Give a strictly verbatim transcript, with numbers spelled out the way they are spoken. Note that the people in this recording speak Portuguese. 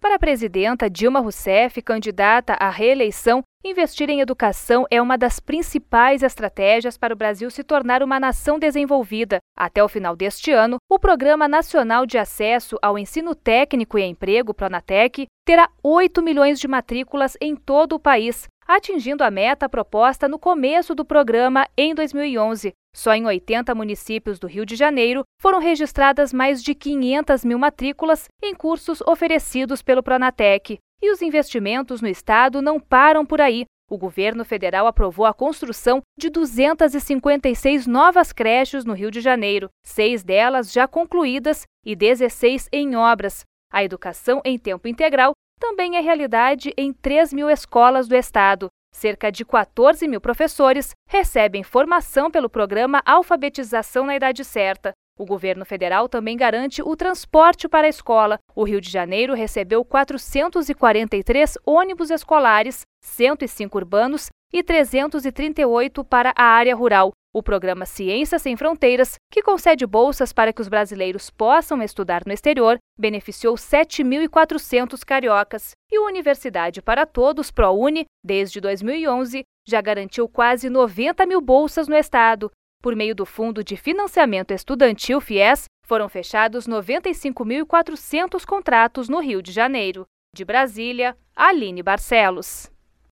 Para a presidenta Dilma Rousseff, candidata à reeleição, investir em educação é uma das principais estratégias para o Brasil se tornar uma nação desenvolvida. Até o final deste ano, o Programa Nacional de Acesso ao Ensino Técnico e Emprego, Pronatec, terá oito milhões de matrículas em todo o país, atingindo a meta proposta no começo do programa em dois mil e onze. Só em oitenta municípios do Rio de Janeiro foram registradas mais de quinhentas mil matrículas em cursos oferecidos pelo Pronatec. E os investimentos no estado não param por aí. O governo federal aprovou a construção de duzentas e cinquenta e seis novas creches no Rio de Janeiro, seis delas já concluídas e dezesseis em obras. A educação em tempo integral também é realidade em três mil escolas do estado. Cerca de quatorze mil professores recebem formação pelo programa Alfabetização na Idade Certa. O governo federal também garante o transporte para a escola. O Rio de Janeiro recebeu quatrocentos e quarenta e três ônibus escolares, cento e cinco urbanos e trezentos e trinta e oito para a área rural. O programa Ciências Sem Fronteiras, que concede bolsas para que os brasileiros possam estudar no exterior, beneficiou sete mil e quatrocentos cariocas. E o Universidade para Todos, ProUni, desde dois mil e onze, já garantiu quase noventa mil bolsas no estado. Por meio do Fundo de Financiamento Estudantil, FIES, foram fechados noventa e cinco mil e quatrocentos contratos no Rio de Janeiro. De Brasília, Aline Barcelos.